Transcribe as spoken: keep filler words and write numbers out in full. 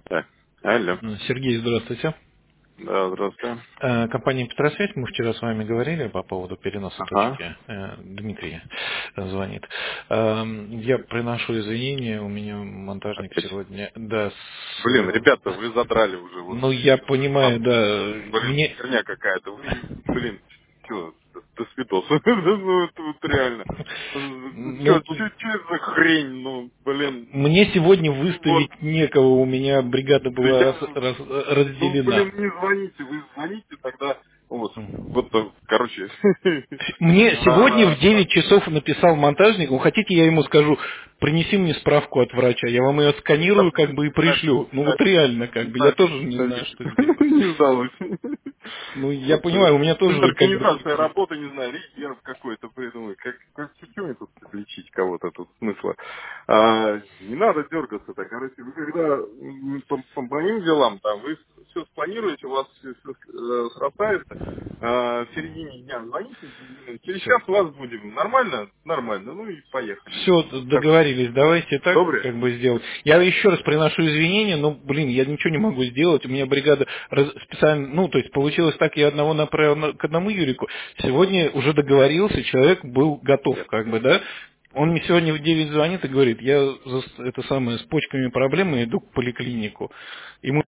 Так, алло. Сергей, здравствуйте. Да, здравствуйте. Э, Компания «Петросвязь», мы вчера с вами говорили по поводу переноса Ага. точки. Э, Дмитрий э, звонит. Эм, Я приношу извинения, у меня монтажник Опять. сегодня, да, с... Блин, э, ребята, вы задрали уже, вот, Ну, я понимаю, нахуй. да, Блин, мне... херня какая-то. Вы, блин, что, до, до свидос. Ну, это вот реально. Ну, Что, что, что это за хрень, ну, блин. мне сегодня Ну, вот, выставить некого, у меня бригада да была раз- я, раз- ну, разделена. блин, не звоните, вы звоните тогда, вот, вот, э, короче, Мне сегодня в а, девять часов написал монтажник, ну хотите я ему скажу, принеси мне справку от врача, я вам ее сканирую как бы и пришлю. Ну вот реально как бы, я Так, тоже не знаю, кстати, что сделать. не сдалось. Ну я Вот, э, понимаю, у меня тоже как бы организация такие... работы, не знаю, резерв какой-то придумать. Как, как что мне тут лечить кого-то тут смысла? А, не надо дергаться так. Короче, вы когда м, по, по моим делам, там, вы все спланируете, у вас все, срастается, а, в середине дня звоните, через Все. час у вас будем. Нормально? Нормально. Ну и поехали. Все, Так, договорились, давайте так добре? как бы сделать. Я еще раз приношу извинения, но, блин, я ничего не могу сделать. У меня бригада раз- специально, ну, то есть получилось так, я одного направил на- к одному Юрику. Сегодня уже договорился, человек был готов, Нет. как бы, да. Он мне сегодня в девять звонит и говорит, я за с- это самое с почками проблемы, иду к поликлинику. Ему